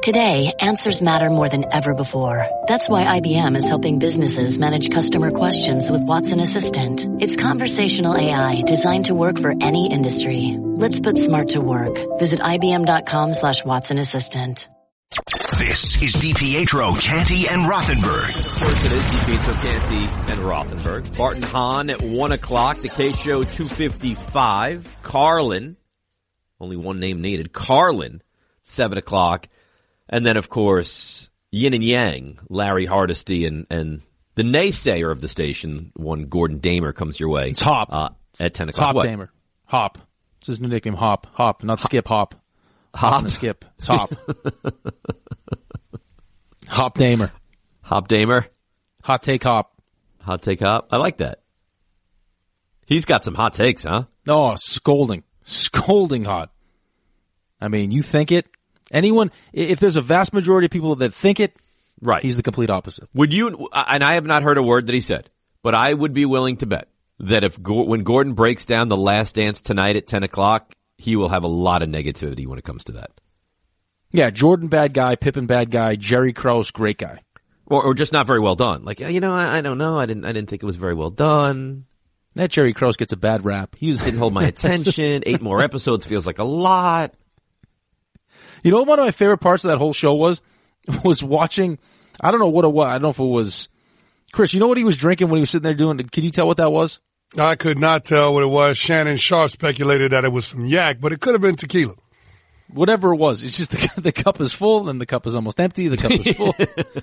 Today, answers matter more than ever before. That's why IBM is helping businesses manage customer questions with Watson Assistant. It's conversational AI designed to work for any industry. Let's put smart to work. Visit IBM.com/Watson Assistant. This is DiPietro, Canty, and Rothenberg. Of course it is DiPietro, Canty, and Rothenberg. Barton Hahn at 1 o'clock. The K-Show 2:55. Carlin, only one name needed. Carlin, 7 o'clock. And then, of course, Yin and Yang, Larry Hardesty, and the naysayer of the station, one Gordon Damer, comes your way. It's Hop. At 10 o'clock. Hop Damer. Hop. It's his new nickname, Hop. Hop, not Skip Hop. Hop and Skip. It's Hop. Hop Damer. Hop Damer. Hot take Hop. Hot take Hop. I like that. He's got some hot takes, huh? Oh, scolding. Scolding hot. I mean, you think it. Anyone, if there's a vast majority of people that think it, right, he's the complete opposite. Would you, and I have not heard a word that he said, but I would be willing to bet that when Gordon breaks down The Last Dance tonight at 10 o'clock, he will have a lot of negativity when it comes to that. Yeah, Jordan bad guy, Pippen bad guy, Jerry Krause great guy. Or just not very well done. Like, I don't know, I didn't think it was very well done. That Jerry Krause gets a bad rap. He didn't hold my attention. 8 more episodes feels like a lot. You know what one of my favorite parts of that whole show was watching, I don't know what it was. I don't know if it was, Chris, you know what he was drinking when he was sitting there doing, can you tell what that was? I could not tell what it was. Shannon Sharp speculated that it was some yak, but it could have been tequila. Whatever it was, it's just the cup is full and the cup is almost empty. The cup is full.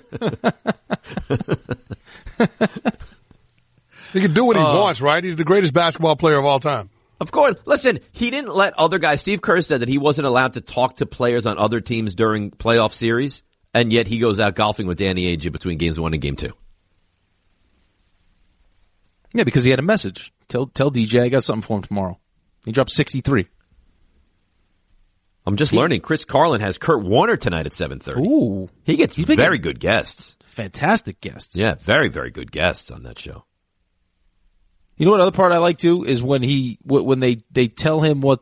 He can do what he wants, right? He's the greatest basketball player of all time. Of course. Listen, he didn't let other guys. Steve Kerr said that he wasn't allowed to talk to players on other teams during playoff series, and yet he goes out golfing with Danny Ainge between games 1 and game 2. Yeah, because he had a message. Tell DJ I got something for him tomorrow. He dropped 63. I'm just learning. Chris Carlin has Kurt Warner tonight at 7:30. Ooh. He gets very good guests. Fantastic guests. Yeah, very, very good guests on that show. You know what other part I like too is when they tell him so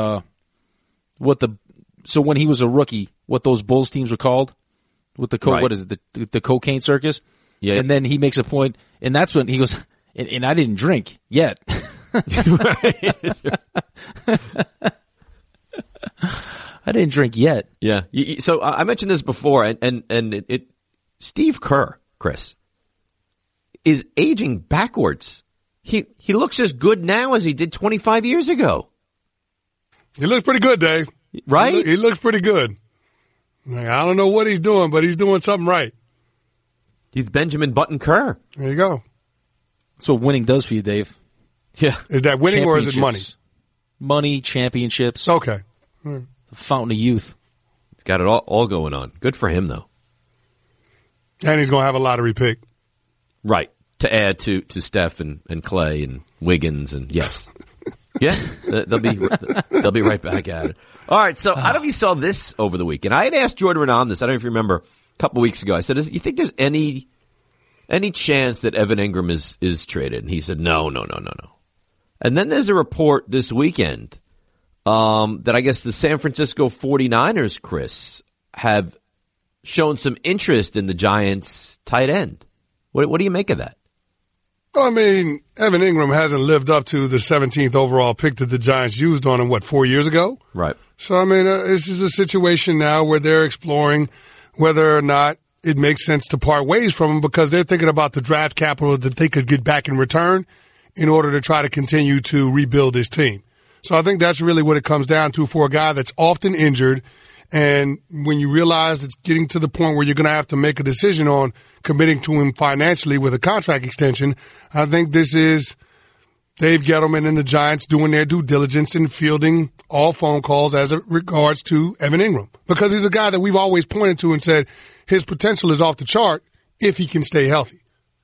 when he was a rookie, what those Bulls teams were called with the right. What is it, the cocaine circus? Yeah. And then he makes a point, and that's when he goes, and I didn't drink yet. I didn't drink yet. Yeah. So I mentioned this before, and Steve Kerr, Chris, is aging backwards. He looks as good now as he did 25 years ago. He looks pretty good, Dave. Right? He looks pretty good. Like, I don't know what he's doing, but he's doing something right. He's Benjamin Button Kerr. There you go. That's what winning does for you, Dave. Yeah. Is that winning or is it money? Money, championships. Okay. The fountain of youth. He's got it all going on. Good for him, though. And he's going to have a lottery pick. Right. To add to Steph and Clay and Wiggins and yes. Yeah. They'll be right back at it. All right. So I don't know if you saw this over the weekend. I had asked Jordan on this. I don't know if you remember a couple weeks ago. I said, you think there's any chance that Evan Ingram is traded? And he said, no. And then there's a report this weekend, that I guess the San Francisco 49ers, Chris, have shown some interest in the Giants tight end. What do you make of that? Well, I mean, Evan Ingram hasn't lived up to the 17th overall pick that the Giants used on him, 4 years ago? Right. So, I mean, this is a situation now where they're exploring whether or not it makes sense to part ways from him because they're thinking about the draft capital that they could get back in return in order to try to continue to rebuild his team. So I think that's really what it comes down to for a guy that's often injured. And when you realize it's getting to the point where you're going to have to make a decision on committing to him financially with a contract extension, I think this is Dave Gettleman and the Giants doing their due diligence and fielding all phone calls as it regards to Evan Ingram. Because he's a guy that we've always pointed to and said his potential is off the chart if he can stay healthy.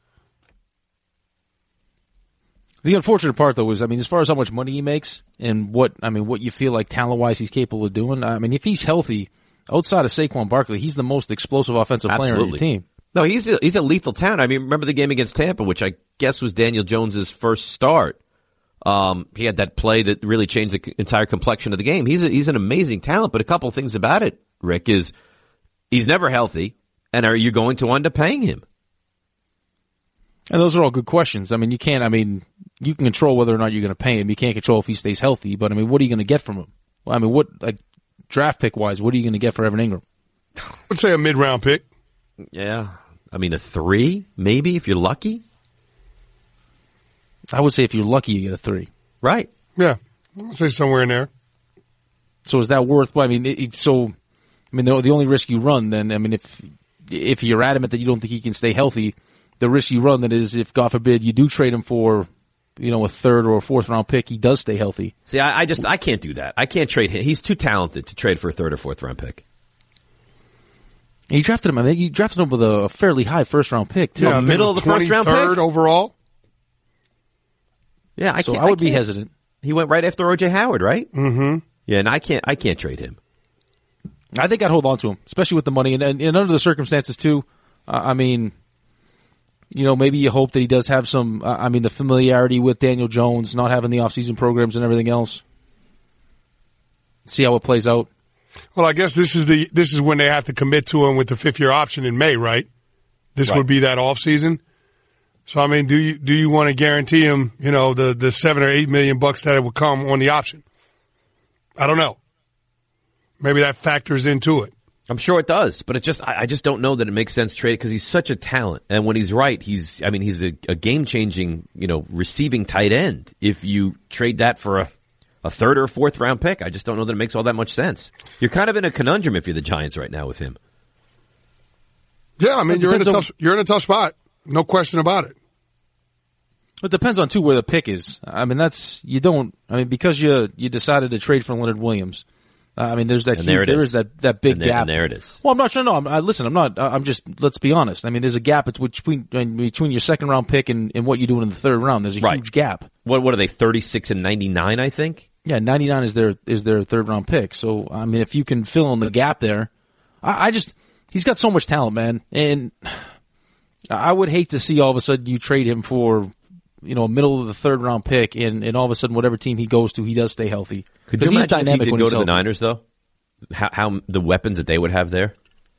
The unfortunate part, though, is, as far as how much money he makes and what you feel like talent-wise he's capable of doing, if he's healthy, outside of Saquon Barkley, he's the most explosive offensive player on your team. No, he's a lethal talent. Remember the game against Tampa, which I guess was Daniel Jones's first start. He had that play that really changed the entire complexion of the game. He's an amazing talent, but a couple of things about it, Rick, is He's never healthy. And are you going to end up paying him? And those are all good questions. I mean, you can control whether or not you're going to pay him. You can't control if he stays healthy. But, I mean, what are you going to get from him? Well, I mean, draft pick-wise, what are you going to get for Evan Ingram? Let's say a mid-round pick. Yeah. I mean, a 3, maybe, if you're lucky. I would say if you're lucky, you get a 3. Right. Yeah. I'll say somewhere in there. So is that worth? I mean, the only risk you run then, I mean, if you're adamant that you don't think he can stay healthy, the risk you run that is if, God forbid, you do trade him for, a third or a fourth round pick, he does stay healthy. See, I can't do that. I can't trade him. He's too talented to trade for a third or fourth round pick. And you drafted him. I think you drafted him with a fairly high first round pick too. Yeah, Middle of the first round pick, 23rd overall. Yeah, I would be hesitant. He went right after O.J. Howard, right? Mm-hmm. Yeah, and I can't trade him. I think I'd hold on to him, especially with the money and under the circumstances too. I mean, maybe you hope that he does have some. The familiarity with Daniel Jones, not having the offseason programs and everything else. See how it plays out. Well, I guess this is when they have to commit to him with the 5th-year option in May, right? This would be that offseason. So, I mean, do you want to guarantee him, the $7 or $8 million that it would come on the option? I don't know. Maybe that factors into it. I'm sure it does, but I just don't know that it makes sense to trade because he's such a talent. And when he's right, he's a game-changing, receiving tight end. If you trade that for a third or fourth round pick, I just don't know that it makes all that much sense. You're kind of in a conundrum if you're the Giants right now with him. Yeah, I mean, you're in a tough spot. No question about it. It depends on too where the pick is. I mean, because you decided to trade for Leonard Williams. There's that that big gap. And there it is. Well, I'm not sure. No, I'm just. Let's be honest. I mean, there's a gap between your second round pick and what you do in the third round. There's a huge gap. What are they? 36 and 99, I think. Yeah, 99 is their third round pick. So I mean, if you can fill in the gap there, he's got so much talent, man, and I would hate to see all of a sudden you trade him for a middle of the third round pick, and all of a sudden whatever team he goes to, he does stay healthy. Could you imagine if he did go to the Niners, though? How the weapons that they would have there?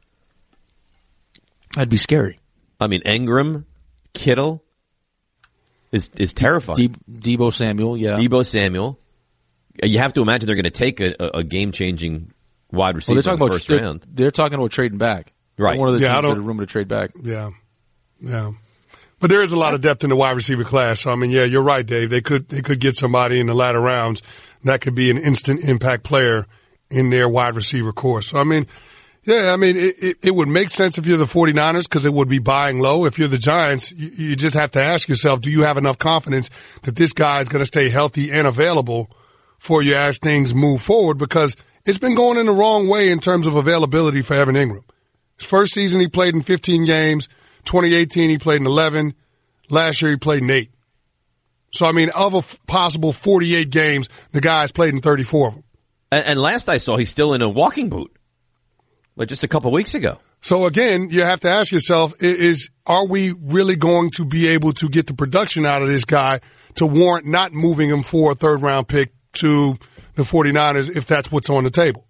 That'd be scary. I mean, Ingram, Kittle is terrifying. Deebo Samuel, yeah. Deebo Samuel. You have to imagine they're going to take a game-changing wide receiver in the first round. They're talking about trading back. Right. One of the teams that are rumored to trade back. Yeah. Yeah. But there is a lot of depth in the wide receiver class. So, I mean, yeah, you're right, Dave. They could get somebody in the latter rounds that could be an instant impact player in their wide receiver course. So, I mean, yeah, it would make sense if you're the 49ers because it would be buying low. If you're the Giants, you just have to ask yourself, do you have enough confidence that this guy is going to stay healthy and available for you as things move forward? Because it's been going in the wrong way in terms of availability for Evan Ingram. His first season, he played in 15 games. 2018, he played in 11. Last year, he played in 8. So, I mean, of a possible 48 games, the guy's played in 34 of them. And last I saw, he's still in a walking boot, like just a couple of weeks ago. So, again, you have to ask yourself, are we really going to be able to get the production out of this guy to warrant not moving him for a third-round pick to the 49ers if that's what's on the table?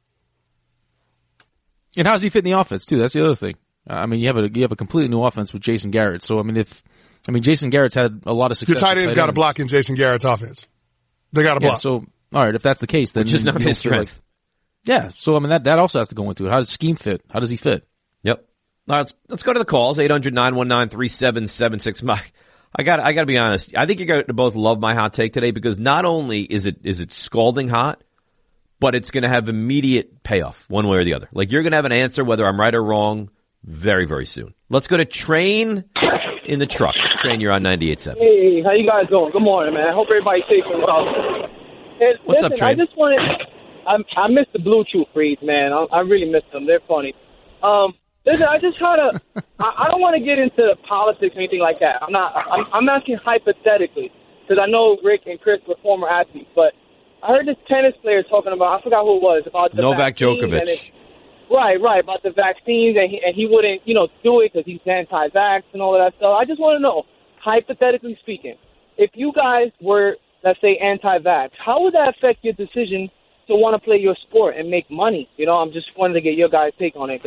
And how does he fit in the offense, too? That's the other thing. You have a completely new offense with Jason Garrett. So, Jason Garrett's had a lot of success. Your tight end's got to block in Jason Garrett's offense. They got to block. So, all right, if that's the case, then which is not his strength. So that also has to go into it. How does scheme fit? How does he fit? Yep. All right, let's go to the calls. 800-919-3776. I got to be honest. I think you're going to both love my hot take today because not only is it scalding hot, but it's going to have immediate payoff one way or the other. Like you're going to have an answer whether I'm right or wrong very, very soon. Let's go to Train in the truck. Train, you're on 98.7. Hey, how you guys doing? Good morning, man. I hope everybody's safe and well. Hey, What's up, Train? I just wanted, I miss the Bluetooth reads, man. I really miss them. They're funny. Listen, I just try to, I don't want to get into politics or anything like that. I'm asking hypothetically because I know Rick and Chris were former athletes, but I heard this tennis player talking about, I forgot who it was, about the Novak Djokovic. Right, about the vaccines, and he wouldn't, do it because he's anti-vax and all of that stuff. I just want to know, hypothetically speaking, if you guys were, let's say, anti-vax, how would that affect your decision to want to play your sport and make money? I'm just wanted to get your guys' take on it because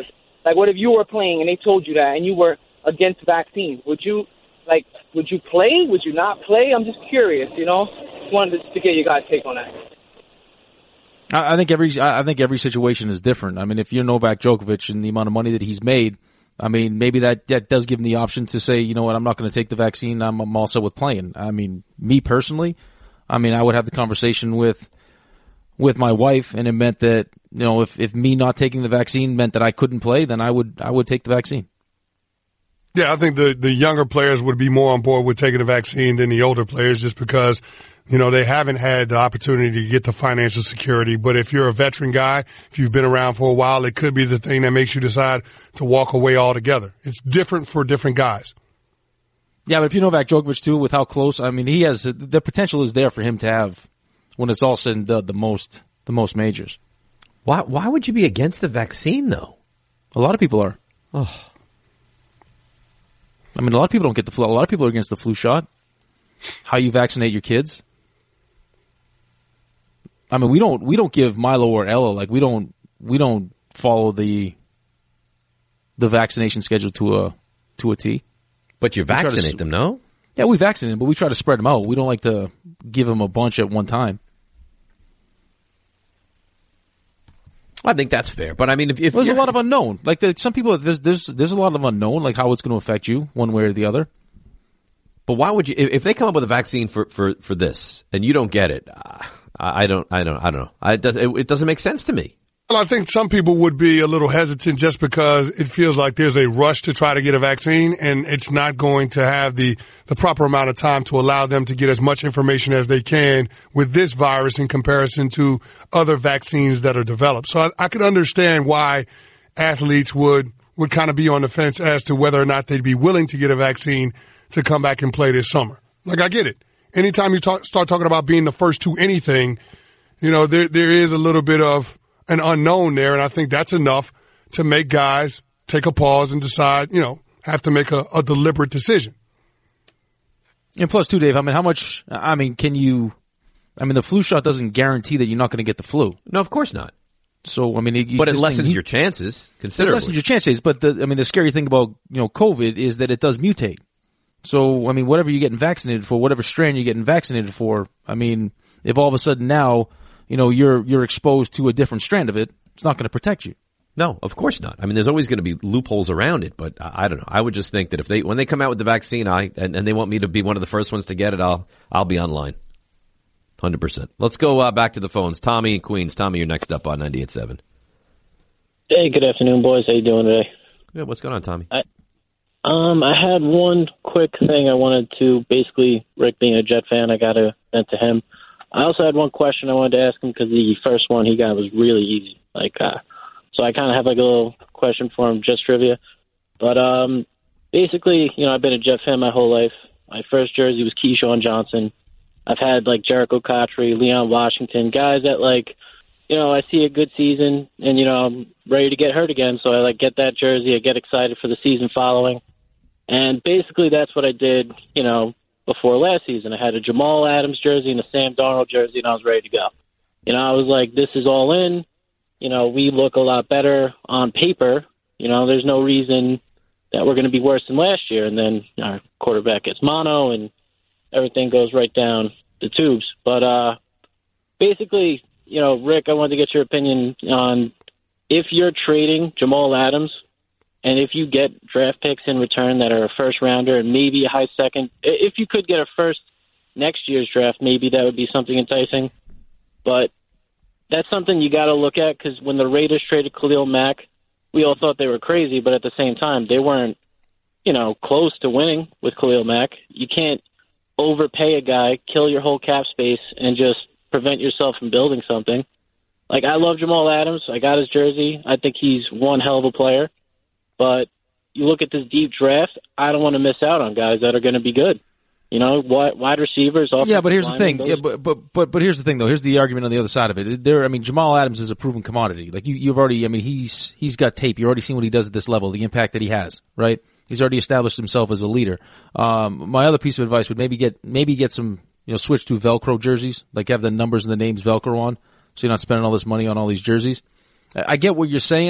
Like, what if you were playing and they told you that and you were against vaccines? Would you play? Would you not play? I'm just curious, Just wanted to get your guys' take on that. I think every situation is different. I mean, if you're Novak Djokovic and the amount of money that he's made, I mean, maybe that does give him the option to say, you know what, I'm not going to take the vaccine. I'm also with playing. I mean, me personally, I would have the conversation with my wife, and it meant that, if me not taking the vaccine meant that I couldn't play, then I would take the vaccine. Yeah, I think the younger players would be more on board with taking the vaccine than the older players, just because, they haven't had the opportunity to get the financial security. But if you're a veteran guy, if you've been around for a while, it could be the thing that makes you decide to walk away altogether. It's different for different guys. Yeah, but if you know Novak Djokovic too, with how close, he has, the potential is there for him to have, when it's all said and done, the most majors. Why would you be against the vaccine though? A lot of people are. Oh. A lot of people don't get the flu. A lot of people are against the flu shot. How you vaccinate your kids. We don't give Milo or Ella, like, we don't follow the vaccination schedule to a T. But you vaccinate them, no? Yeah, we vaccinate them, but we try to spread them out. We don't like to give them a bunch at one time. I think that's fair, but if there's a lot of unknown, like some people, there's a lot of unknown, like how it's going to affect you one way or the other. But why would you, if they come up with a vaccine for this and you don't get it? I don't know. It doesn't make sense to me. Well, I think some people would be a little hesitant just because it feels like there's a rush to try to get a vaccine, and it's not going to have the proper amount of time to allow them to get as much information as they can with this virus in comparison to other vaccines that are developed. So I could understand why athletes would kind of be on the fence as to whether or not they'd be willing to get a vaccine to come back and play this summer. Like, I get it. Anytime you start talking about being the first to anything, there is a little bit of an unknown there, and I think that's enough to make guys take a pause and decide, have to make a deliberate decision. And plus, too, Dave, how much, can you, the flu shot doesn't guarantee that you're not going to get the flu. No, of course not. So, but it lessens your chances considerably. It lessens your chances, but the scary thing about, COVID is that it does mutate. So, whatever you're getting vaccinated for, whatever strain you're getting vaccinated for, if all of a sudden now, you're exposed to a different strand of it, it's not going to protect you. No, of course not. There's always going to be loopholes around it, but I don't know. I would just think that when they come out with the vaccine, and they want me to be one of the first ones to get it, I'll be online. 100%. Let's go back to the phones. Tommy in Queens. Tommy, you're next up on 98.7. Hey, good afternoon, boys. How you doing today? Yeah, what's going on, Tommy? I had one quick thing I wanted to, basically, Rick being a Jet fan, I got to vent to him. I also had one question I wanted to ask him because the first one he got was really easy. So I kind of have a little question for him, just trivia. But basically, I've been a Jet fan my whole life. My first jersey was Keyshawn Johnson. I've had Jericho Cotchery, Leon Washington, guys that I see a good season and I'm ready to get hurt again. So I get that jersey. I get excited for the season following. And basically that's what I did, before last season. I had a Jamal Adams jersey and a Sam Darnold jersey, and I was ready to go. I was like, this is all in. We look a lot better on paper. There's no reason that we're going to be worse than last year. And then our quarterback gets mono and everything goes right down the tubes. But basically, Rick, I wanted to get your opinion on if you're trading Jamal Adams and if you get draft picks in return that are a first rounder and maybe a high second, if you could get a first next year's draft, maybe that would be something enticing. But that's something you got to look at because when the Raiders traded Khalil Mack, we all thought they were crazy, but at the same time, they weren't, close to winning with Khalil Mack. You can't overpay a guy, kill your whole cap space, and just prevent yourself from building something. I love Jamal Adams. I got his jersey. I think he's one hell of a player. But you look at this deep draft, I don't want to miss out on guys that are going to be good. Wide receivers. Yeah, but here's the thing. Yeah, but here's the thing, though. Here's the argument on the other side of it. Jamal Adams is a proven commodity. You've already. He's got tape. You've already seen what he does at this level, the impact that he has. Right? He's already established himself as a leader. My other piece of advice would maybe get some. Switch to Velcro jerseys. Have the numbers and the names Velcro on, so you're not spending all this money on all these jerseys. I get what you're saying,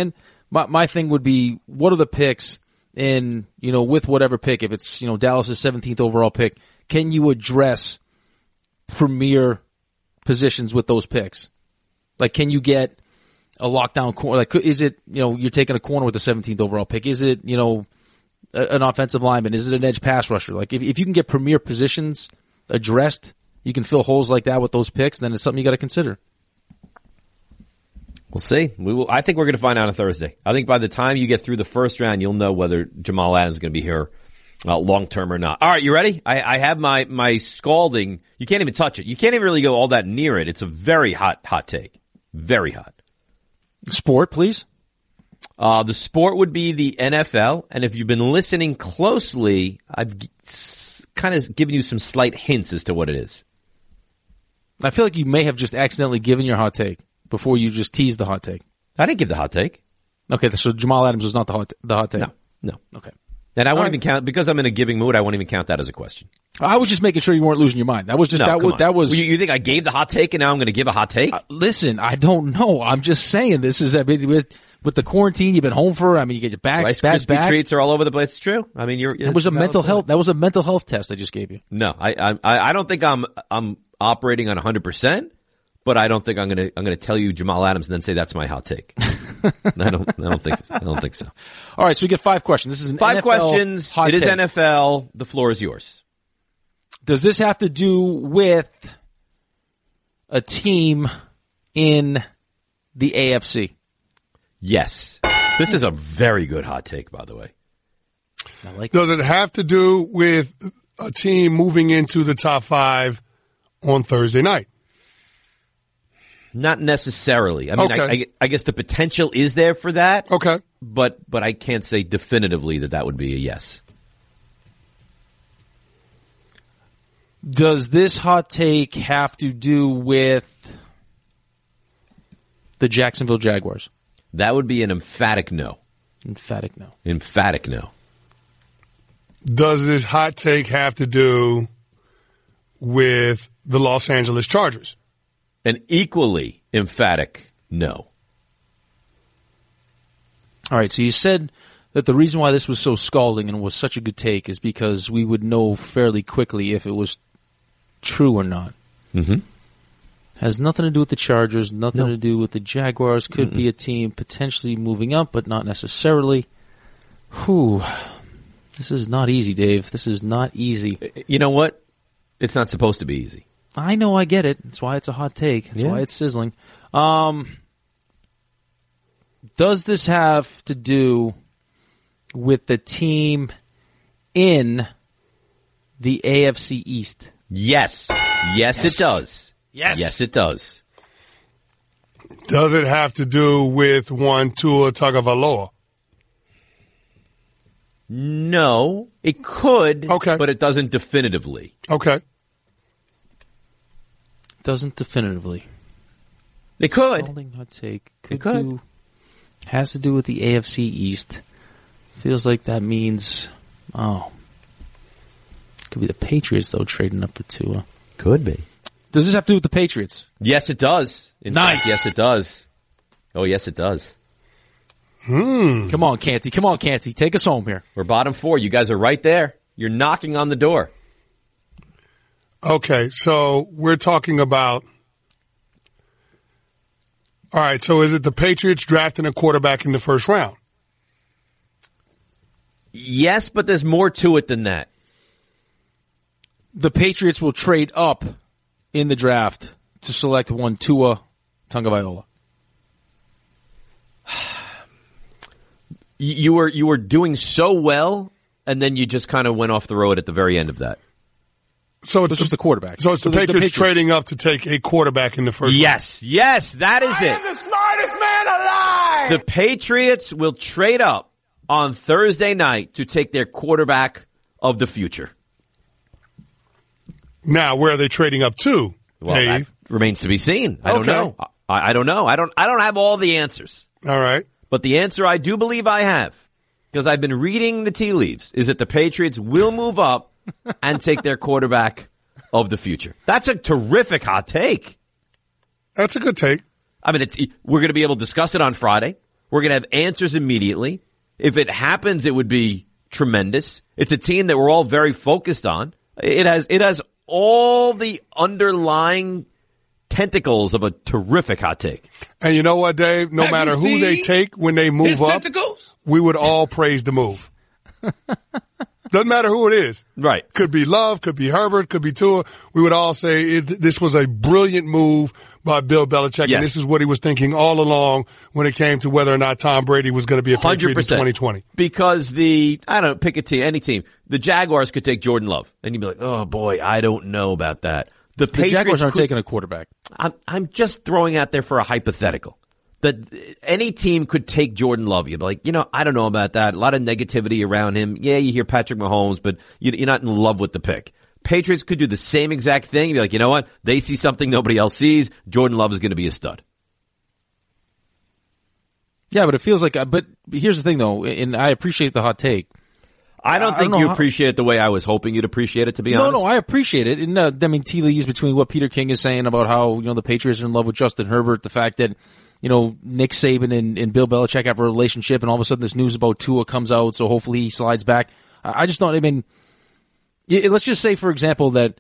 my thing would be, what are the picks? And, with whatever pick, if it's, Dallas' 17th overall pick, can you address premier positions with those picks? Like, can you get a lockdown corner? Like, is it, you're taking a corner with the 17th overall pick? Is it, an offensive lineman? Is it an edge pass rusher? Like, if you can get premier positions addressed, you can fill holes like that with those picks, then it's something you got to consider. We'll see. I think we're going to find out on Thursday. I think by the time you get through the first round, you'll know whether Jamal Adams is going to be here long term or not. All right, you ready? I have my scalding. You can't even touch it. You can't even really go all that near it. It's a very hot take. Very hot. Sport, please. The sport would be the NFL. And if you've been listening closely, I've kind of given you some slight hints as to what it is. I feel like you may have just accidentally given your hot take before you just teased the hot take. I didn't give the hot take. Okay, so Jamal Adams was not the hot take. No. Okay. And I won't even count, because I'm in a giving mood, I won't even count that as a question. I was just making sure you weren't losing your mind. That was just, that was. Well, you think I gave the hot take and now I'm going to give a hot take? Listen, I don't know. I'm just saying this is, with the quarantine, you've been home for, you get your back. Rice Krispie treats are all over the place. It's true. That was a mental health. That was a mental health test I just gave you. No, I don't think I'm operating on 100%. But I don't think I'm gonna tell you Jamal Adams and then say that's my hot take. I don't think so. All right, so we get 5 questions. This is an 5 NFL questions. Hot it is take. NFL. The floor is yours. Does this have to do with a team in the AFC? Yes. This is a very good hot take, by the way. I like Does it have to do with a team moving into the top 5 on Thursday night? Not necessarily. Okay. I guess the potential is there for that. Okay. But I can't say definitively that would be a yes. Does this hot take have to do with the Jacksonville Jaguars? That would be an emphatic no. Emphatic no. Emphatic no. Does this hot take have to do with the Los Angeles Chargers? An equally emphatic no. All right, so you said that the reason why this was so scalding and was such a good take is because we would know fairly quickly if it was true or not. Mm-hmm. Has nothing to do with the Chargers, nothing to do with the Jaguars. Could be a team potentially moving up, but not necessarily. Whew. This is not easy, Dave. This is not easy. You know what? It's not supposed to be easy. I know, I get it. That's why it's a hot take. That's why it's sizzling. Does this have to do with the team in the AFC East? Yes. Yes, it does. Yes. Yes, it does. Does it have to do with one Tua Tagovailoa? No, it could, but it doesn't definitively. Okay. Doesn't definitively. It could. Scalding hot take. Has to do with the AFC East. Feels like that means, could be the Patriots, though, trading up for Tua. Could be. Does this have to do with the Patriots? Yes, it does. In fact, yes, it does. Oh, yes, it does. Come on, Canty. Come on, Canty. Take us home here. We're bottom 4. You guys are right there. You're knocking on the door. Okay, so we're talking about... All right, so is it the Patriots drafting a quarterback in the first round? Yes, but there's more to it than that. The Patriots will trade up in the draft to select one Tua Tagovailoa. You were doing so well, and then you just kind of went off the road at the very end of that. So it's just the quarterback. So it's the Patriots trading up to take a quarterback in the first round. Yes, that is it. I am the smartest man alive! The Patriots will trade up on Thursday night to take their quarterback of the future. Now, where are they trading up to? Well, that remains to be seen. I don't know. I don't know. I don't have all the answers. All right. But the answer I do believe I have, because I've been reading the tea leaves, is that the Patriots will move up and take their quarterback of the future. That's a terrific hot take. That's a good take. I mean, we're going to be able to discuss it on Friday. We're going to have answers immediately. If it happens, it would be tremendous. It's a team that we're all very focused on. It has all the underlying tentacles of a terrific hot take. And you know what, Dave? No matter who they take when they move up, we would all praise the move. Doesn't matter who it is. Right. Could be Love, could be Herbert, could be Tua. We would all say this was a brilliant move by Bill Belichick, and this is what he was thinking all along when it came to whether or not Tom Brady was going to be a Patriot in 2020. Because pick a team, any team. The Jaguars could take Jordan Love, and you'd be like, oh boy, I don't know about that. The Jaguars aren't taking a quarterback. I'm just throwing out there for a hypothetical. That any team could take Jordan Love. You'd be like, I don't know about that. A lot of negativity around him. Yeah, you hear Patrick Mahomes, but you're not in love with the pick. Patriots could do the same exact thing. You'd be like, you know what? They see something nobody else sees. Jordan Love is going to be a stud. Yeah, but it feels like, but here's the thing though, and I appreciate the hot take. I don't think you appreciate it the way I was hoping you'd appreciate it, to be honest. No, I appreciate it. And, tea leaves between what Peter King is saying about how, the Patriots are in love with Justin Herbert, the fact that, Nick Saban and Bill Belichick have a relationship, and all of a sudden this news about Tua comes out, so hopefully he slides back. I just don't, let's just say, for example, that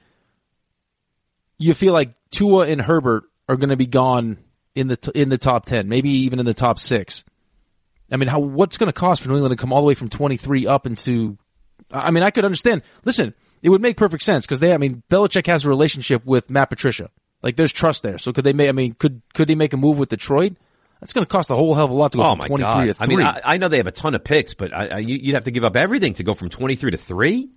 you feel like Tua and Herbert are going to be gone in the top 10, maybe even in the top 6. What's going to cost for New England to come all the way from 23 up into, I could understand. Listen, it would make perfect sense because Belichick has a relationship with Matt Patricia. Like, there's trust there. So could they make, could they make a move with Detroit? That's going to cost a whole hell of a lot to go from 23 to 3. I know they have a ton of picks, but you'd have to give up everything to go from 23 to 3.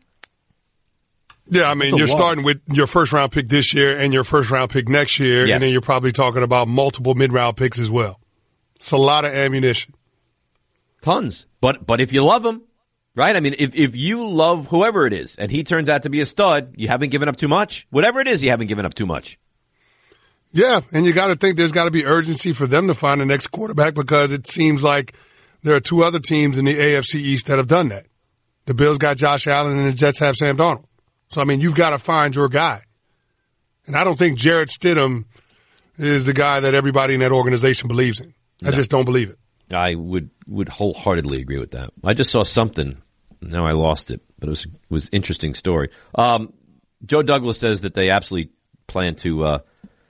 Yeah, you're starting with your first round pick this year and your first round pick next year, and then you're probably talking about multiple mid-round picks as well. It's a lot of ammunition. Tons. But if you love him, right? If you love whoever it is and he turns out to be a stud, you haven't given up too much. Whatever it is, you haven't given up too much. Yeah, and you got to think there's got to be urgency for them to find the next quarterback because it seems like there are 2 other teams in the AFC East that have done that. The Bills got Josh Allen and the Jets have Sam Darnold. So, you've got to find your guy. And I don't think Jarrett Stidham is the guy that everybody in that organization believes in. I just don't believe it. I would wholeheartedly agree with that. I just saw something. Now I lost it, but it was an interesting story. Joe Douglas says that they absolutely plan to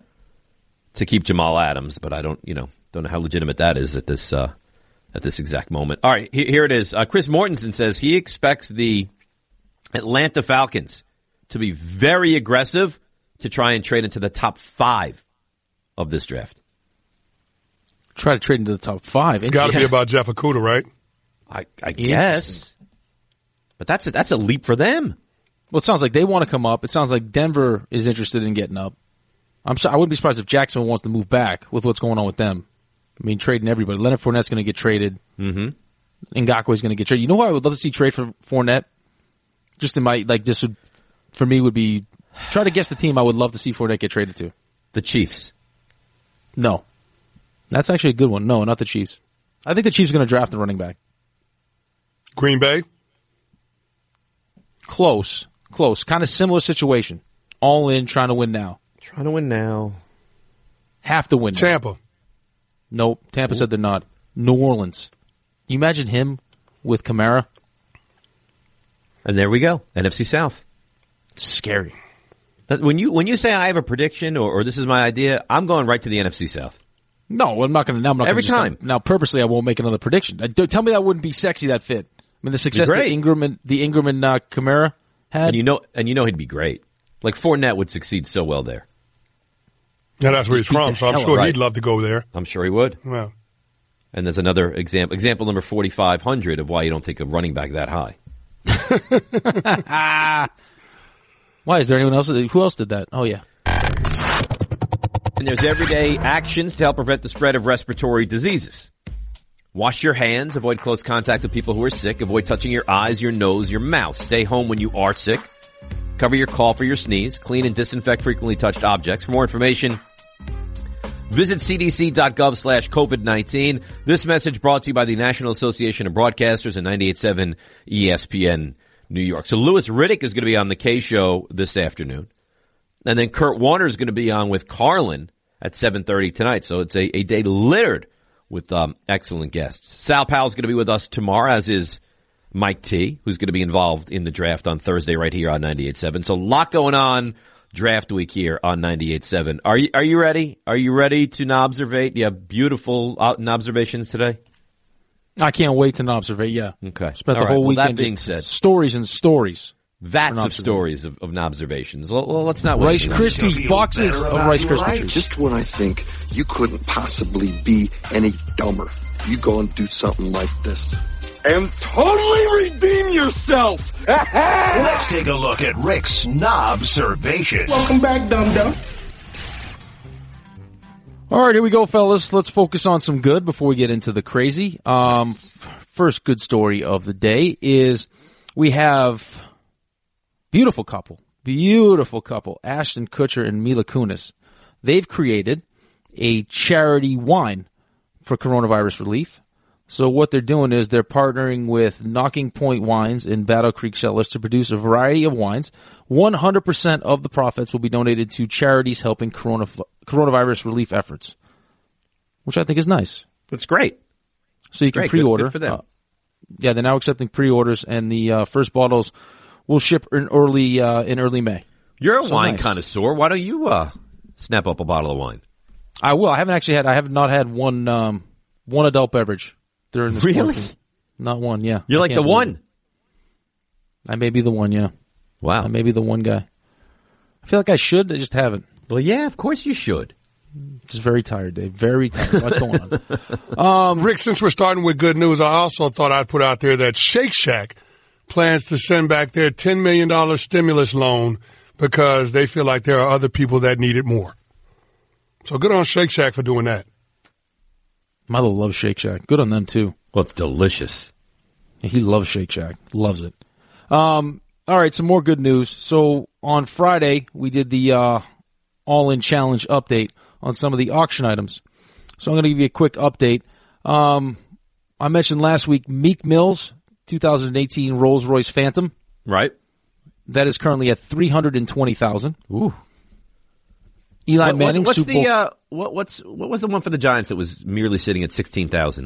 keep Jamal Adams, but I don't know how legitimate that is at this exact moment. All right, here it is. Chris Mortensen says he expects the Atlanta Falcons to be very aggressive to try and trade into the top 5 of this draft. Try to trade into the top 5. It's got to be about Jeff Okudah, right? I guess. But that's a leap for them. Well, it sounds like they want to come up. It sounds like Denver is interested in getting up. I wouldn't be surprised if Jacksonville wants to move back with what's going on with them. Trading everybody. Leonard Fournette's going to get traded. Mm-hmm. Ngakoue's going to get traded. You know who I would love to see trade for Fournette? Just in my, this would, for me, would be, try to guess the team I would love to see Fournette get traded to. The Chiefs. No. That's actually a good one. No, not the Chiefs. I think the Chiefs are going to draft a running back. Green Bay? Close. Kind of similar situation. All in, trying to win now. Have to win now. Tampa. Nope. Tampa said they're not. New Orleans. You imagine him with Kamara? And there we go. NFC South. It's scary. When you say I have a prediction or this is my idea, I'm going right to the NFC South. No, I'm not going to. Every time. Now, purposely, I won't make another prediction. Tell me that wouldn't be sexy, that fit. The success that Ingram and Kamara had. And you know he'd be great. Like Fournette would succeed so well there. Yeah, that's where he's from, so I'm sure he'd love to go there. I'm sure he would. Yeah. And there's another example number 4,500 of why you don't think a running back that high. Why? Is there anyone else? Who else did that? Oh, yeah. And there's everyday actions to help prevent the spread of respiratory diseases. Wash your hands. Avoid close contact with people who are sick. Avoid touching your eyes, your nose, your mouth. Stay home when you are sick. Cover your cough or your sneeze. Clean and disinfect frequently touched objects. For more information, visit cdc.gov/COVID-19. This message brought to you by the National Association of Broadcasters and 98.7 ESPN New York. So Louis Riddick is going to be on the K Show this afternoon. And then Kurt Warner is going to be on with Carlin at 7:30 tonight. So it's a day littered with excellent guests. Sal Powell's going to be with us tomorrow, as is Mike T, who's going to be involved in the draft on Thursday right here on 98.7. So a lot going on draft week here on 98.7. Are you ready? Are you ready to observate? You have beautiful observations today? I can't wait to observate, yeah. Okay. Spent the whole weekend that being said, stories and stories. Vats of stories of observations. Well, let's not Rice Krispies, boxes of Rice Krispies. Just when I think you couldn't possibly be any dumber, you go and do something like this. And totally redeem yourself! Let's take a look at Rick's Knobservation. Welcome back, dum-dum. All right, here we go, fellas. Let's focus on some good before we get into the crazy. First good story of the day is we have beautiful couple, Ashton Kutcher and Mila Kunis. They've created a charity wine for coronavirus relief. So what they're doing is they're partnering with Knocking Point Wines in Battle Creek Cellars to produce a variety of wines. 100% of the profits will be donated to charities helping coronavirus relief efforts, which I think is nice. That's great. So you can pre-order. Good for them. Yeah, they're now accepting pre-orders, and the first bottles will ship in early May. You're a wine connoisseur. Why don't you snap up a bottle of wine? I will. I have not had one adult beverage during this quarantine. Not one, yeah. You're like the one. I may be the one, yeah. Wow. I may be the one guy. I feel like I should, I just haven't. Well, yeah, of course you should. Just very tired, Dave. Very tired. What's going on? Rick, since we're starting with good news, I also thought I'd put out there that Shake Shack plans to send back their $10 million stimulus loan because they feel like there are other people that need it more. So good on Shake Shack for doing that. Milo loves Shake Shack. Good on them, too. Well, it's delicious. He loves Shake Shack. Loves it. All right, some more good news. So on Friday, we did the All-In Challenge update on some of the auction items. So I'm going to give you a quick update. I mentioned last week Meek Mill's 2018 Rolls-Royce Phantom. Right. That is currently at $320,000. Ooh. Eli Manning. What was the one for the Giants that was merely sitting at $16,000?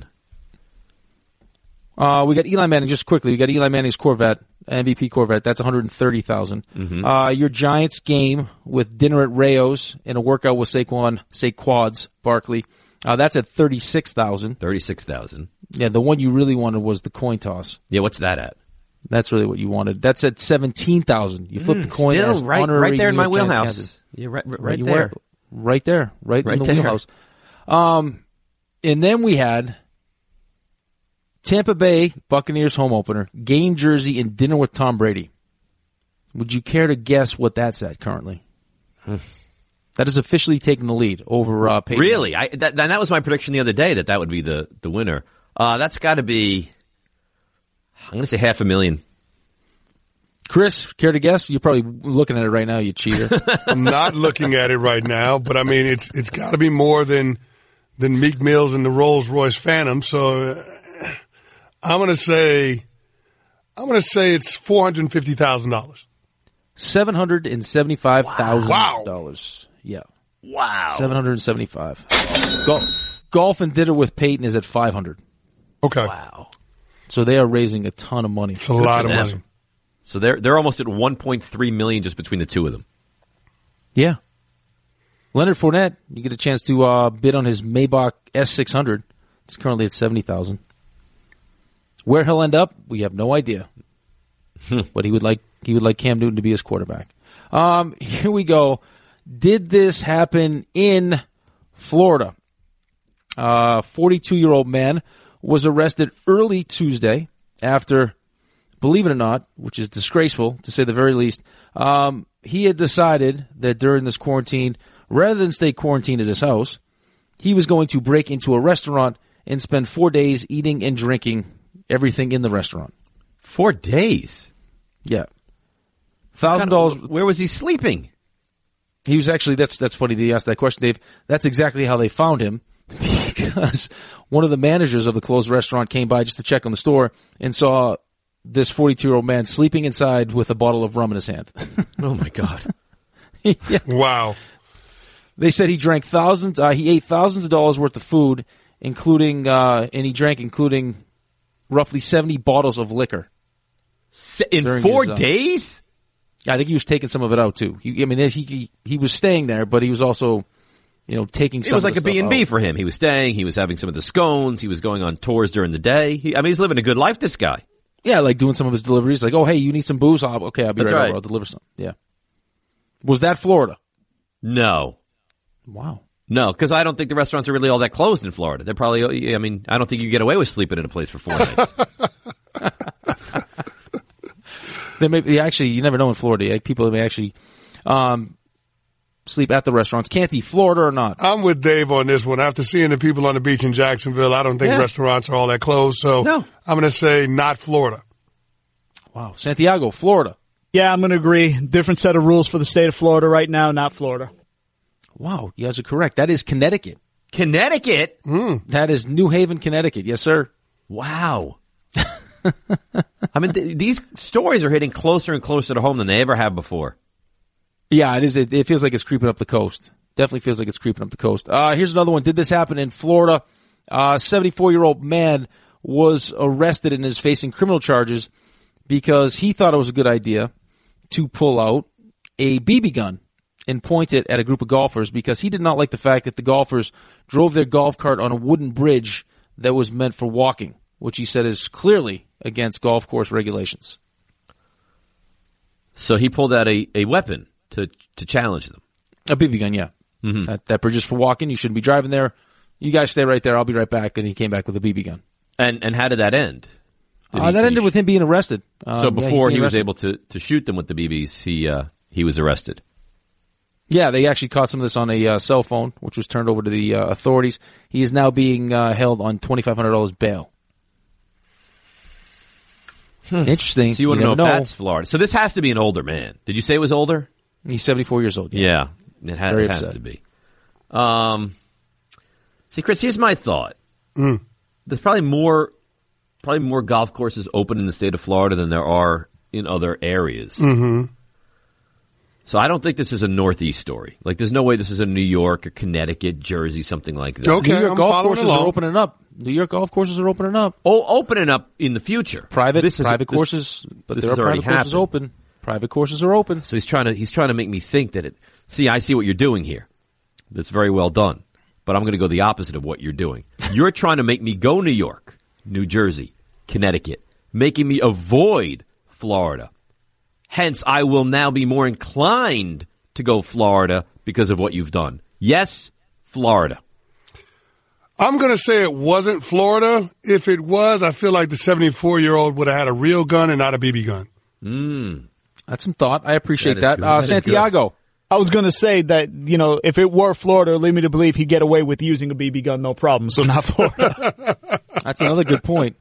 We got Eli Manning, just quickly. We got Eli Manning's Corvette, MVP Corvette. That's $130,000. Mm-hmm. Your Giants game with dinner at Rayo's and a workout with Saquon's Barkley. That's at $36,000. $36,000. Yeah, the one you really wanted was the coin toss. Yeah, what's that at? That's really what you wanted. That's at $17,000. You flip the coin. Still right there in my wheelhouse. Yeah, right there. Right there. Right in the wheelhouse. And then we had Tampa Bay Buccaneers home opener, game jersey, and dinner with Tom Brady. Would you care to guess what that's at currently? That is officially taking the lead over Peyton. Really? That was my prediction the other day that would be the winner. That's got to be, I'm going to say $500,000. Chris, care to guess? You're probably looking at it right now, you cheater. I'm not looking at it right now, but I mean, it's got to be more than Meek Mills and the Rolls-Royce Phantom. So I'm going to say it's $450,000. $775,000. Wow. Yeah. Wow. $775. Golf and dinner with Peyton is at $500. Okay. Wow. So they are raising a ton of money. It's a lot of money. So they're almost at $1.3 million just between the two of them. Yeah. Leonard Fournette, you get a chance to bid on his Maybach S600. It's currently at $70,000. Where he'll end up, we have no idea. But he would like Cam Newton to be his quarterback. Here we go. Did this happen in Florida? 42-year-old man was arrested early Tuesday after, believe it or not, which is disgraceful to say the very least, he had decided that during this quarantine, rather than stay quarantined at his house, he was going to break into a restaurant and spend 4 days eating and drinking everything in the restaurant. 4 days? Yeah. $1,000. Where was he sleeping? He was actually, that's funny that you asked that question, Dave. That's exactly how they found him, because one of the managers of the closed restaurant came by just to check on the store and saw this 42-year-old man sleeping inside with a bottle of rum in his hand. Oh my God. Yeah. Wow. They said he drank he ate thousands of dollars worth of food including and he drank including roughly 70 bottles of liquor in 4 days. I think he was taking some of it out too. He was staying there, but he was also, taking some. It was like a B&B for him. He was staying. He was having some of the scones. He was going on tours during the day. He's living a good life. This guy. Yeah, like doing some of his deliveries. Like, oh, hey, you need some booze? I'll be That's right right over. I'll deliver some. Yeah. Was that Florida? No. Wow. No, because I don't think the restaurants are really all that closed in Florida. They're probably. I don't think you get away with sleeping in a place for 4 nights. They may actually. You never know in Florida. Like, people may actually sleep at the restaurants. Canty, Florida or not? I'm with Dave on this one. After seeing the people on the beach in Jacksonville, I don't think restaurants are all that closed. So no. I'm going to say not Florida. Wow. Santiago, Florida. Yeah, I'm going to agree. Different set of rules for the state of Florida right now, not Florida. Wow, you guys are correct. That is Connecticut. Connecticut? That is New Haven, Connecticut. Yes, sir. Wow. These stories are hitting closer and closer to home than they ever have before. Yeah, it is. It feels like it's creeping up the coast. Definitely feels like it's creeping up the coast. Here's another one. Did this happen in Florida? 74-year-old man was arrested and is facing criminal charges because he thought it was a good idea to pull out a BB gun and point it at a group of golfers because he did not like the fact that the golfers drove their golf cart on a wooden bridge that was meant for walking, which he said is clearly against golf course regulations. So he pulled out a weapon to challenge them. A BB gun, yeah. Mm-hmm. That bridge is for walking. You shouldn't be driving there. You guys stay right there. I'll be right back. And he came back with a BB gun. And how did that end? That ended with him being arrested. So before he was able to shoot them with the BBs, he was arrested. Yeah, they actually caught some of this on a cell phone, which was turned over to the authorities. He is now being held on $2,500 bail. Interesting. So you want to know if that's Florida. So this has to be an older man. Did you say it was older? He's 74 years old. Yeah, it has to be. See, Chris, here's my thought. There's probably more golf courses open in the state of Florida than there are in other areas. Mm-hmm. So I don't think this is a Northeast story. Like, there's no way this is a New York or Connecticut, Jersey, something like that. Okay, New York golf courses are opening up. New York golf courses are opening up. Oh, opening up in the future. Private courses, but there are private courses open. Private courses are open. So he's trying to make me think that I see what you're doing here. That's very well done. But I'm going to go the opposite of what you're doing. You're trying to make me go New York, New Jersey, Connecticut, making me avoid Florida. Hence, I will now be more inclined to go Florida because of what you've done. Yes, Florida. I'm going to say it wasn't Florida. If it was, I feel like the 74-year-old would have had a real gun and not a BB gun. That's some thought. I appreciate that. Santiago. I was going to say that, if it were Florida, it lead me to believe he'd get away with using a BB gun, no problem. So not Florida. That's another good point.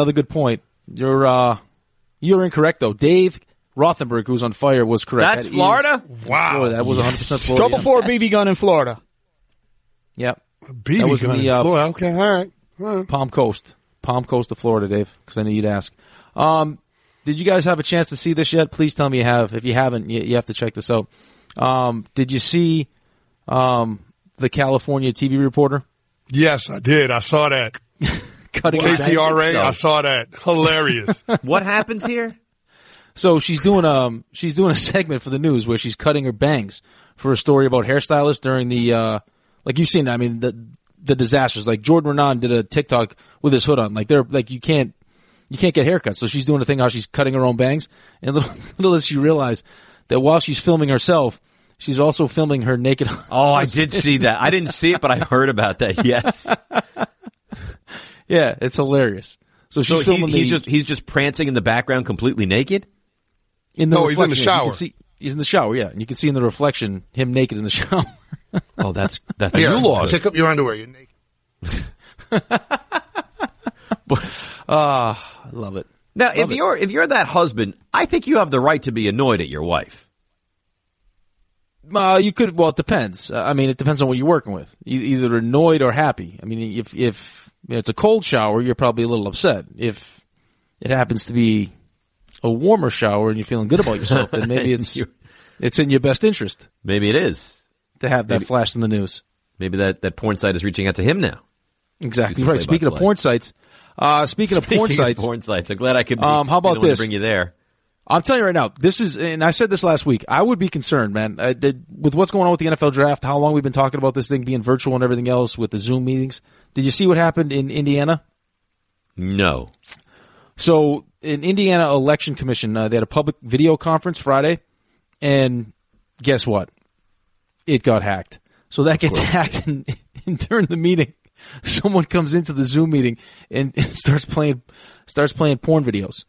You're incorrect, though. Dave Rothenberg, who's on fire, was correct. That's Florida? Wow. Florida. That was 100% Florida. Trouble for a BB gun in Florida. Yep. A BB gun in Florida. Okay, all right. Palm Coast of Florida, Dave, because I knew you'd ask. Did you guys have a chance to see this yet? Please tell me you have. If you haven't, you have to check this out. Did you see the California TV reporter? Yes, I did. I saw that. KCRA, I saw that. Hilarious. What happens here? So she's doing a segment for the news where she's cutting her bangs for a story about hairstylists during the like you've seen. I mean the disasters. Like Jordan Renan did a TikTok with his hood on. Like they're like you can't get haircuts. So she's doing a thing how she's cutting her own bangs. And little does she realize that while she's filming herself, she's also filming her naked. Oh, I did see that. I didn't see it, but I heard about that. Yes. Yeah, it's hilarious. So she's filming. He's just prancing in the background, completely naked. He's in the shower. He's in the shower, yeah, and you can see in the reflection him naked in the shower. Oh, that's new laws. Pick up your underwear. You're naked. I love it. Now, if you're that husband, I think you have the right to be annoyed at your wife. You could. Well, it depends. It depends on what you're working with. Either annoyed or happy. I mean, if it's a cold shower, you're probably a little upset. If it happens to be a warmer shower and you're feeling good about yourself, then maybe it's in your best interest. Maybe it is to have that flashed in the news. Maybe that porn site is reaching out to him now. Exactly right. Speaking of porn sites, I'm glad I could. How about this? Bring you there. I'm telling you right now, this is, and I said this last week, I would be concerned, man, with what's going on with the NFL draft, how long we've been talking about this thing being virtual and everything else with the Zoom meetings. Did you see what happened in Indiana? No. So, in Indiana Election Commission, they had a public video conference Friday, and guess what? It got hacked. So that gets hacked, and during the meeting, someone comes into the Zoom meeting and starts playing porn videos.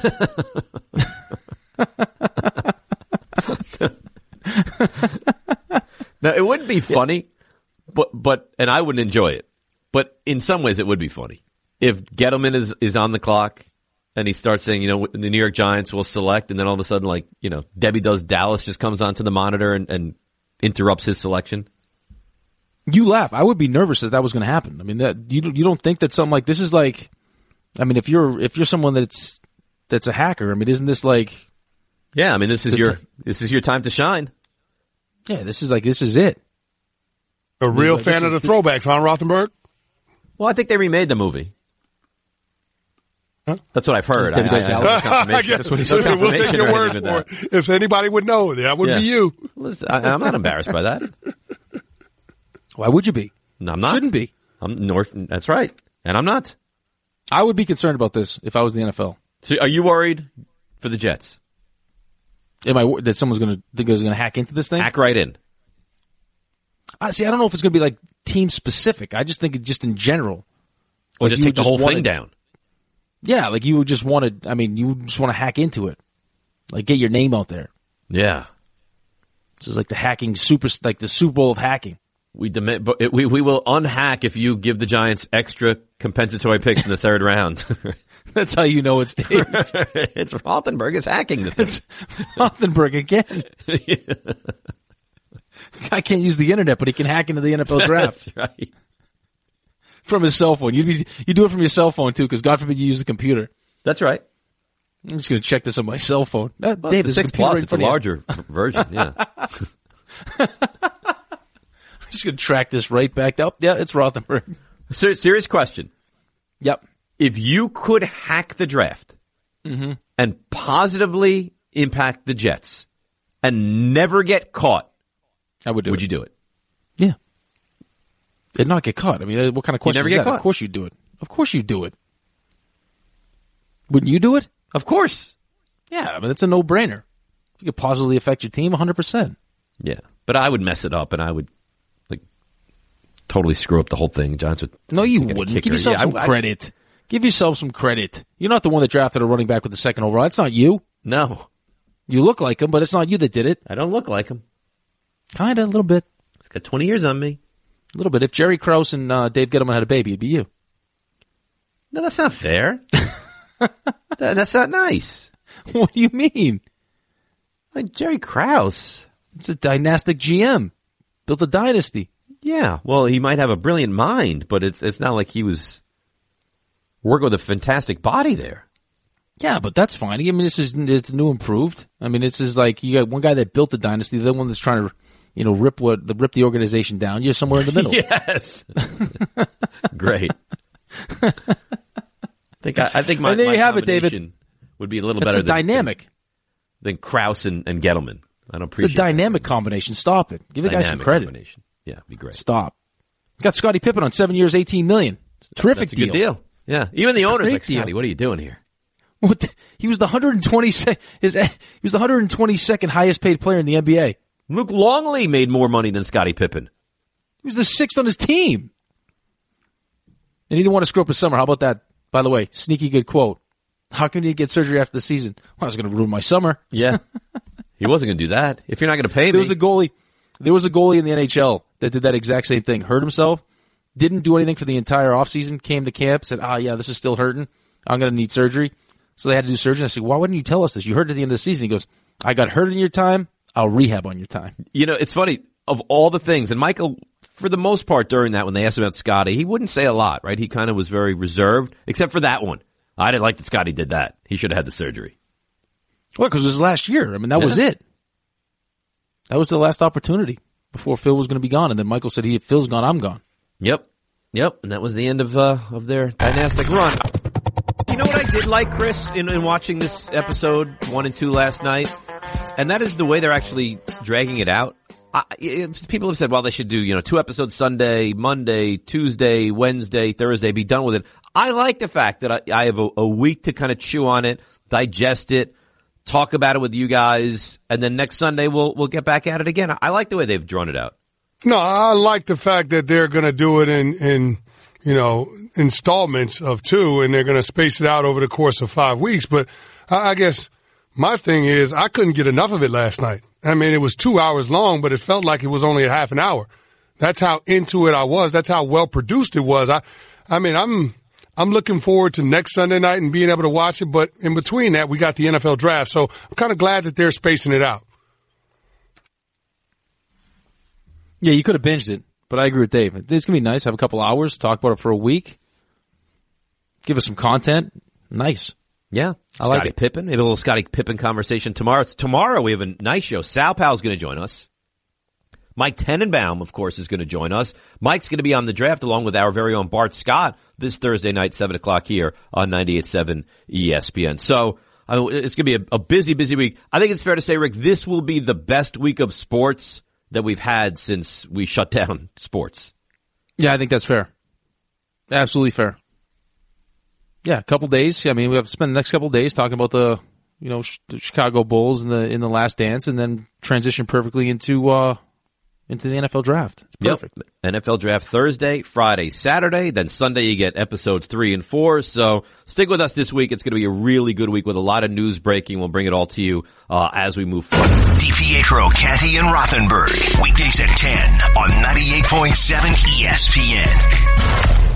Now, it wouldn't be funny, but and I wouldn't enjoy it. But in some ways, it would be funny if Gettleman is on the clock and he starts saying, the New York Giants will select, and then all of a sudden, Debbie Does Dallas just comes onto the monitor and interrupts his selection. You laugh. I would be nervous that was going to happen. I mean, that you don't think that something like this is like. I mean, if you're someone that's a hacker, I mean, isn't this like? Yeah, I mean, this is your time to shine. Yeah, this is it. A real fan of the throwbacks, huh, Rothenberg? Well, I think they remade the movie. Huh? That's what I've heard. I guess we'll take your word for it. If anybody would know, that would be you. Listen, I'm not embarrassed by that. Why would you be? No, I'm not. Shouldn't be. That's right, and I'm not. I would be concerned about this if I was the NFL. So, are you worried for the Jets? That someone's going to hack into this thing? Hack right in. I don't know if it's going to be like team specific. I just think it's just in general. Or just take the whole thing down. Yeah, like you just want to hack into it. Like get your name out there. Yeah. This is like the Super Bowl of hacking. We will unhack if you give the Giants extra compensatory picks in the third round. That's how you know it's Dave. It's Rothenberg is hacking the thing. It's Rothenberg again. Guy can't use the internet, but he can hack into the NFL draft. That's right. From his cell phone. You do it from your cell phone too, because God forbid you use the computer. That's right. I'm just going to check this on my cell phone. Dave, the 6 Plus, it's a larger version. Yeah. I'm just going to track this right back up. Yeah, it's Rothenberg. Serious question. Yep. If you could hack the draft and positively impact the Jets and never get caught, I would do it. Would you do it? Yeah. And not get caught. I mean, what kind of question is that? Caught. Of course you'd do it. Of course you'd do it. Wouldn't you do it? Of course. Yeah, I mean, it's a no-brainer. You could positively affect your team 100%. Yeah. But I would mess it up, and I would totally screw up the whole thing. Giants would. No, you wouldn't. Give yourself some credit. Give yourself some credit. You're not the one that drafted a running back with the second overall. That's not you. No. You look like him, but it's not you that did it. I don't look like him. Kinda, a little bit. He's got 20 years on me. A little bit. If Jerry Krause and Dave Gettleman had a baby, it'd be you. No, that's not fair. That's not nice. What do you mean? Like Jerry Krause. It's a dynastic GM. Built a dynasty. Yeah. Well, he might have a brilliant mind, but it's not like he was working with a fantastic body there. Yeah, but that's fine. I mean, it's new improved. I mean, this is like you got one guy that built the dynasty, the other one that's trying to, rip the organization down. You're somewhere in the middle. Yes. Great. I think my, and there my you have it, combination David. Would be a little That's better a dynamic. than Krause and Gettleman. I don't appreciate it's a dynamic combination. Stop it. Give the guy some credit. Combination. Yeah, it'd be great. Stop. Got Scottie Pippen on 7 years, $18 million. Terrific That's a good deal. Yeah. Even the owner's like, Scotty, what are you doing here? He was the 122nd highest paid player in the NBA. Luke Longley made more money than Scottie Pippen. He was the 6th on his team. And he didn't want to screw up his summer. How about that? By the way, sneaky good quote. How can you get surgery after the season? Well, I was going to ruin my summer. Yeah. He wasn't going to do that. If you're not going to pay me. There was a goalie in the NHL that did that exact same thing. Hurt himself. Didn't do anything for the entire offseason. Came to camp. Said, yeah, this is still hurting. I'm going to need surgery. So they had to do surgery. I said, why wouldn't you tell us this? You hurt at the end of the season. He goes, I got hurt in your time. I'll rehab on your time. It's funny. Of all the things, and Michael, for the most part during that, when they asked about Scotty, he wouldn't say a lot, right? He kind of was very reserved, except for that one. I didn't like that Scotty did that. He should have had the surgery. Well, because it was last year. I mean, that was it. That was the last opportunity before Phil was going to be gone. And then Michael said, if Phil's gone, I'm gone. Yep. Yep, and that was the end of their dynastic run. You know what I did like, Chris, in watching this episode 1 and 2 last night? And that is the way they're actually dragging it out. People have said, well, they should do, 2 episodes Sunday, Monday, Tuesday, Wednesday, Thursday, be done with it. I like the fact that I have a week to kind of chew on it, digest it, talk about it with you guys, and then next Sunday we'll get back at it again. I like the way they've drawn it out. No, I like the fact that they're going to do it in installments of 2, and they're going to space it out over the course of 5 weeks. But I guess my thing is I couldn't get enough of it last night. I mean, it was 2 hours long, but it felt like it was only a half an hour. That's how into it I was. That's how well produced it was. I'm looking forward to next Sunday night and being able to watch it. But in between that, we got the NFL draft. So I'm kind of glad that they're spacing it out. Yeah, you could have binged it, but I agree with Dave. It's going to be nice. Have a couple hours, talk about it for a week, give us some content. Nice. Yeah. I like Scottie it. Pippen. Maybe a little Scottie Pippen conversation tomorrow. Tomorrow we have a nice show. Sal Powell's going to join us. Mike Tenenbaum, of course, is going to join us. Mike's going to be on the draft along with our very own Bart Scott this Thursday night, 7 o'clock here on 98.7 ESPN. So it's going to be a busy, busy week. I think it's fair to say, Rick, this will be the best week of sports that we've had since we shut down sports. Yeah, I think that's fair. Absolutely fair. Yeah, a couple days. I mean, we have to spend the next couple days talking about the Chicago Bulls in the Last Dance, and then transition perfectly into the NFL draft. It's perfect. Yep. NFL draft Thursday, Friday, Saturday, then Sunday you get episodes 3 and 4. So stick with us this week. It's going to be a really good week with a lot of news breaking. We'll bring it all to you as we move forward. DiPietro, Canty, and Rothenberg. Weekdays at 10 on 98.7 ESPN.